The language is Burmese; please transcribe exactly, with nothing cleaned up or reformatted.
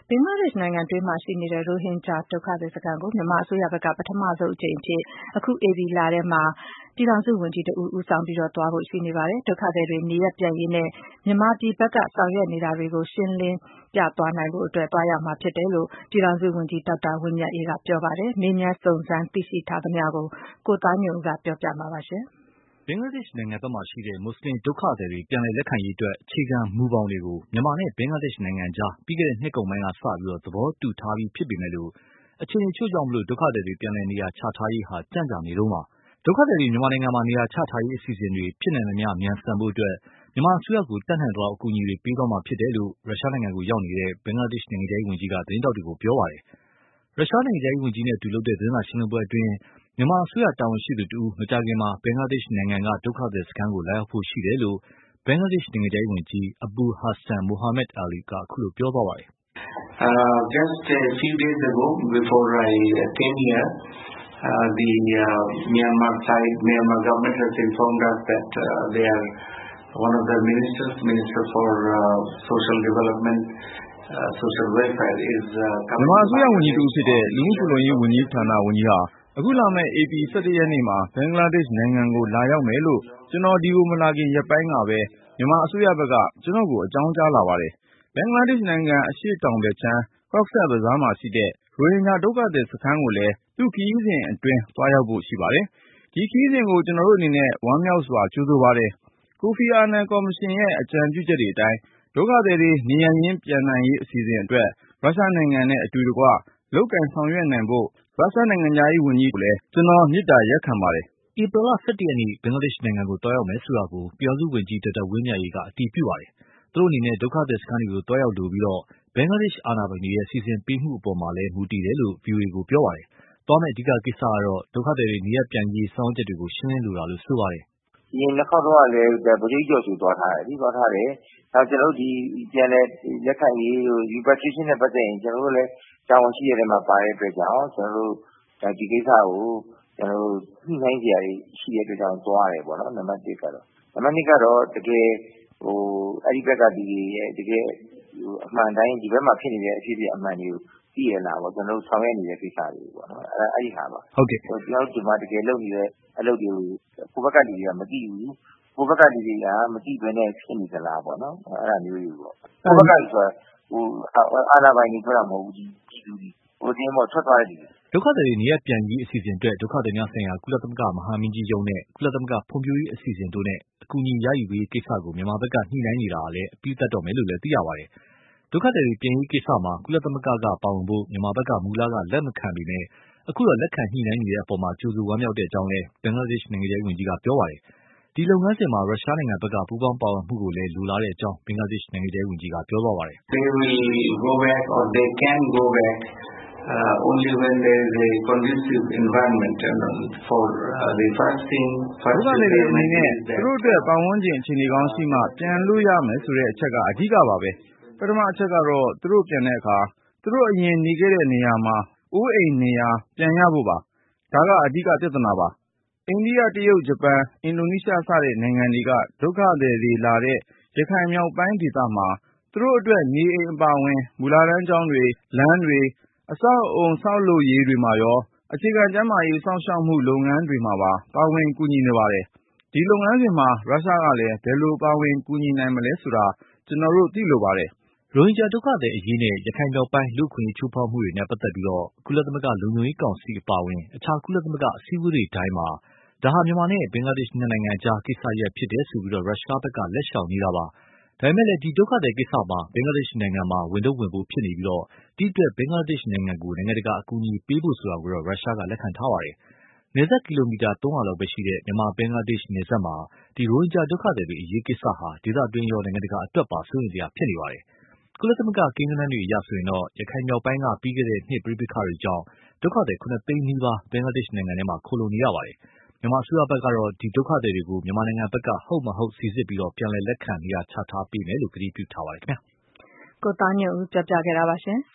ဘင်္ဂလားဒေ့ရှ်နိုင်ငံတွင်းမှာရှိနေတဲ့ရိုဟင်ဂျာဒုက္ခသည်စခန်းကိုမြန်မာအစိုးရဘက်ကပထမဆုံးအကြိမ်အဖြစ်အခုဧပြီလထဲမှာပြည်ထောင်စုဝန်ကြီးတဦးဦးဆောင်ပြီးတော့သွားဖို့ရှိနေပါတယ်။ဒုက္ခသည်တွေနေရပ်ပြန်ရေးနဲ့မြန်မာပြည်ဘက်ကဆောင်ရွက်နေတာတွေကိုရှင်းလင်းပြသွားနိုင်ဖို့အတွက်သွားရောက်မှာဖြစ်တယ်လို့ပြည်ထောင်စုဝန်ကြီးဒေါက်တာဝင်းမြတ်အေးကပြောပါတယ်။မေးမြန်းစုံစမ်းသိရှိထားသမျှကိုကိုသားညွန့်ဦးကပြောပြမှာပါရှင်။ဘင်္ဂလားဒေ့ရှ်နိုင်ငံဘက်မှာရှိတဲ့မွတ်စလင်ဒုက္ခသည်တွေပြန်လည်လက်ခံရေးအတွက်အခြေခံမူဘောင်တွေကိုမြန်မာနဲ့ဘင်္ဂလားဒေ့ရှ်နိုင်ငံကြားပြီးခဲ့တဲ့နှစ်ကုန်ပိုင်းကစပြီးတော့သဘောတူထားပြီးဖြစ်ပေမဲ့လို့အခြေအနေချို့ကြောင့်မလို့ဒုက္ခသည်တွေပြန်လည်နေရာချထားရေးဟာကြန့်ကြာနေတော့မှာဒုက္ခသည်တွေမြန်မာနိုင်ငံမှာနေရာချထားရေးအစီအစဉ်တွေဖြစ်နိုင်သမျှမြန်ဆန်ဖို့အတွက်မြန်မာအစိုးရကိုတတ်နိုင်သောအကူအညီတွေပေးသွားမှာဖြစ်တယ်လို့ရုရှားနိုင်ငံကိုရောက်နေတဲ့ဘင်္ဂလားဒေ့ရှ်နိုင်ငံသားဝန်ကြီးကသတင်းတောက်တွေကိုပြောပါတယ်။ရုရှားနိုင်ငံသားဝန်ကြီးနဲ့အတူလုပ်တဲ့သတင်းစာရှင်းလင်းပွဲအတွင်းမြန်မာအစိုးရတာဝန်ရှိသူတဦးမကြာခင်မှာဘင်္ဂလားဒေ့ရှ်နိုင်ငံကဒုက္ခသည်စခန်းကိုလာရောက်ဖို့ရှိတယ်လို့ဘင်္ဂလားဒေ့ရှ်နိုင်ငံသားဝန်ကြီးအဘူဟာဆန်မိုဟာမက်အာလီကအခုလိုပြောသွားပါတယ်။ Uh, just a few days ago, before I came here, uh, the uh, Myanmar side, Myanmar government has informed us that uh, they are one of the ministers, Minister for uh, Social Development, uh, Social Welfare, is uh, coming. မြန်မာအစိုးရဝန်ကြီးတူဖြစ်တဲ့လူမှုဖူလုံရေးဝန်ကြီးဌာနဝန်ကြီးဟာအခုလာမယ့်ဧပြီ၁၁ရက်နေ့မှာဘင်္ဂလားဒေ့ရှ်နိုင်ငံကိုလာရောက်မယ်လို့ကျွန်တော်ဒီကိုမလာခင်ရက်ပိုင်းကပဲမြန်မာအစိုးရဘက်ကကျွန်တော်ကိုအကြောင်းကြားလာပါတယ်။ဘင်္ဂလားဒေ့ရှ်နိုင်ငံအရှေ့တောင်ဘက်ခြမ်း Cox's Bazar မှာရှိတဲ့ရိုဟင်ဂျာဒုက္ခသည်စခန်းကိုလည်းသူ့ခရီးစဉ်အတွင်းသွားရောက်ဖို့ရှိပါတယ်။ဒီခရီးစဉ်ကိုကျွန်တော်တို့အနေနဲ့ဝမ်းမြောက်စွာကြိုဆိုပါတယ်။ကိုဖီအာနန်ကော်မရှင်ရဲ့အကြံပြုချက်တွေအတိုင်းဒုက္ခသည်တွေနေရပ်ရင်းပြန်နိုင်ရေးအစီအစဉ်အတွက်ရုရှားနိုင်ငံနဲ့အတူတကွလုပ်ကင်ဆောင်ရွက်နိုင်ဖို့ရုရှားနိုင်ငံသားရေးဝန်ကြီးကိုလည်းကျွန်တော်မေတ္တာရက်ခံပါတယ်။ဧပြီလ၁၁ရက်နေ့ဘင်္ဂလားဒေ့ရှ်နိုင်ငံကိုတွားရောက်မယ်ဆိုတာကိုပြည်ထောင်စုဝန်ကြီးဒေါက်တာဝင်းမြတ်အေးကအတည်ပြုပါတယ်။သူတို့အနေနဲ့ဒုက္ခသည်စခန်းတွေကိုတွားရောက်လိုပြီးတော့ဘင်္ဂလားဒေ့ရှ်အာဏာပိုင်တွေရဲ့စီစဉ်ပေးမှုအပေါ်မှာလည်းမူတည်တယ်လို့ ဗွီအိုအေကိုပြောပါတယ်။သွားမယ့်အဓိကကိစ္စကတော့ဒုက္ခသည်တွေနေရပ်ပြန်ရေးဆောင်ရွက်ချက်တွေကိုရှင်းလင်းလိုတာလို့ဆိုပါတယ်။ဒီနှစ်ခေါက်တော့လည်းဗိုလ်ချုပ်ကျော်သူသွားထားတယ်ဒီသွားထားတယ်။နောက်ကျွန်တော်တို့ဒီပြန်လဲလက်ခံရေး repatriation နဲ့ပတ်သက်ရင်ကျွန်တော်တို့လည်းတာဝန်ရှိရတဲ့မှာပါတဲ့အတွက်ကြောင့်ကျွန်တော်တို့ဒါဒီကိစ္စကိုကျွန်တော်တို့ညှိနှိုင်းကြရရှိတဲ့အတွက်ကြောင့်သွားရတယ်ပေါ့နော်နံပါတ်၁ကတော့နံပါတ်၂ကတော့တကယ်ဟိုအဲ့ဒီဘက်ကဒီရဲ့တကယ်ဟိုအမှန်တိုင်းဒီဘက်မှာဖြစ်နေတဲ့အဖြစ်အပျက်အမှန်တွေကိုသိရလားပေါ့ကျွန်တော်တို့ဆောင်ရွက်နေတဲ့ကိစ္စတွေပေါ့နော်အဲ့အဲ့ဒီဟာပါဟုတ်ကဲ့ကျွန်တော်တို့ဒီမှာတကယ်လုပ်နေတဲ့အလုပ်တွေကိုကိုယ့်ဘက်ကဒီတွေကမသိဘူးကိုယ့်ဘက်ကဒီတွေကမသိဘဲနဲ့ဖြစ်နေသလားပေါ့နော်အဲ့ဒါမျိုးတွေပေါ့ကိုယ့်ဘက်ကဆိုဟိုအာဏာပိုင်တွေပြောတာမဟုတ်ဘူးဒီလူတွေဟိုတင်းမောထွက်သွားတဲ့ဒုက္ခသည်တွေနေရပ်ပြန်ရေးအစီအစဉ်အတွက်ဒုက္ခသည်များဆိုင်ရာကုလသမဂ္ဂမဟာမင်းကြီးရုံးနဲ့ကုလသမဂ္ဂဖွံ့ဖြိုးရေးအစီအစဉ်တို့နဲ့အကူအညီရယူရေးကိစ္စကိုမြန်မာဘက်ကညှိနှိုင်းနေတာလည်းအပြီးသတ်တော့မယ်လို့လည်းသိရပါတယ်။ဒုက္ခသည်တွေပြန်ရေးကိစ္စမှာကုလသမဂ္ဂကပါဝင်ဖို့မြန်မာဘက်ကမူလကလက်မခံပေမဲ့အခုတော့လက်ခံညှိနှိုင်းနေတဲ့အပေါ်မှာကြိုဆိုဝမ်းမြောက်တဲ့အကြောင်းလည်းဘင်္ဂလားဒေ့ရှ်နိုင်ငံသားဝန်ကြီးကပြောပါတယ်။ဒီလုပ်ငန်းစဉ်မှာရုရှားနိုင်ငံဘက်ကပူးပေါင်းပါဝင်မှုကိုလည်းလိုလားတဲ့အကြောင်းဘင်္ဂလားဒေ့ရှ်နိုင်ငံသားဝန်ကြီးကပြောသွားပါတယ်။ They will go back or they can go back Uh, only when there is a conducive environment and for uh, the first thing first ဒုက္ခသည်တွေအနေနဲ့သူတို့အတွက်ပတ်ဝန်းကျင်အခြေအနေကောင်းရှိမှပြန်လို့ရမယ်ဆိုတဲ့အချက်ကအဓိကပါပဲပထမအချက်ကတော့သူတို့ပြန်တဲ့အခါသူတို့အရင်နေခဲ့တဲ့နေရာမှာအိုးအိမ်နေရာပြန်ရဖို့ပါဒါကအဓိကပြဿနာပါအိန္ဒိယတရုတ်ဂျပန်အင်ဒိုနီးရှားစတဲ့နိုင်ငံတွေကဒုက္ခသည်တွေလာတဲ့ရခိုင်မြောက်ပိုင်းဒေသမှာသူတို့အတွက်နေအိမ်အပါအဝင်မူလတန်းကျောင်းတွေလမ်းတွေအဆောက်အအုံဆောက်လုပ်ရေးတွေမှာရောအခြေခံကျန်းမာရေးစောင့်ရှောက်မှုလုပ်ငန်းတွေမှာပါပါဝင်ကူညီနေပါတယ်ဒီလုပ်ငန်းစဉ်မှာရုရှားကလည်းဘယ်လိုပါဝင်ကူညီနိုင်မလဲဆိုတာကျွန်တော်တို့သိလိုပါတယ်ရိုဟင်ဂျာဒုက္ခသည်အရေးနဲ့ရခိုင်မြောက်ပိုင်းလူ့အခွင့်အရေးချိုးဖောက်မှုတွေနဲ့ပတ်သက်ပြီးတော့ကုလသမဂ္ဂလုံခြုံရေးကောင်စီအပါအဝင်အခြားကုလသမဂ္ဂအစည်းအဝေးတွေတိုင်းမှာဒါဟာမြန်မာနဲ့ဘင်္ဂလားဒေ့ရှ်နိုင်ငံကြားကိစ္စရပ်ဖြစ်တယ်ဆိုပြီးတော့ရုရှားဘက်ကလက်ရှောင်နေတာပါဒါပေမဲ့လည်းဒီဒုက္ခသည်ကိစ္စမှာဘင်္ဂလားဒေ့ရှ်နိုင်ငံမှာဝင်တော့ဝင်ဖို့ဖြစ်နေပြီးတော့ဒီအတွက်ဘင်္ဂလားဒေ့ရှ်နိုင်ငံကိုနိုင်ငံတကာအကူအညီပေးဖို့ဆိုတာကိုတော့ရုရှားကလက်ခံထားပါတယ်။နယ်စပ်ကီလိုမီတာသုံးရာလောက်ပဲရှိတဲ့မြန်မာဘင်္ဂလားဒေ့ရှ်နယ်စပ်မှာဒီရိုဟင်ဂျာဒုက္ခသည်တွေအရေးကိစ္စဟာဒေသတွင်းရောနိုင်ငံတကာအတွက်ပါစိုးရိမ်စရာဖြစ်နေပါတယ်။ကုလသမဂ္ဂကိန်းဂဏန်းတွေအရဆိုရင်တော့ရခိုင်မြောက်ပိုင်းကပြီးခဲ့တဲ့နှစ်ပြည်ပခါတွေကြောင့်ဒုက္ခသည်ခုနှစ်သိန်းနီးပါးဘင်္ဂလားဒေ့ရှ်နိုင်ငံထဲမှာခိုလုံနေရပါတယ်။မြန်မာအစိုးရဘက်ကတော့ဒီဒုက္ခသည်တွေကိုမြန်မာနိုင်ငံဘက်ကဟုတ်မဟုတ်စိစစ်ပြီးတော့ပြန်လည်လက်ခံနေရာချထားပေးမယ်လို့ကတိပြုထားပါတယ်ခင်ဗျာကိုသားညွန့်ဦးပြောပြခဲ့တာပါရှင်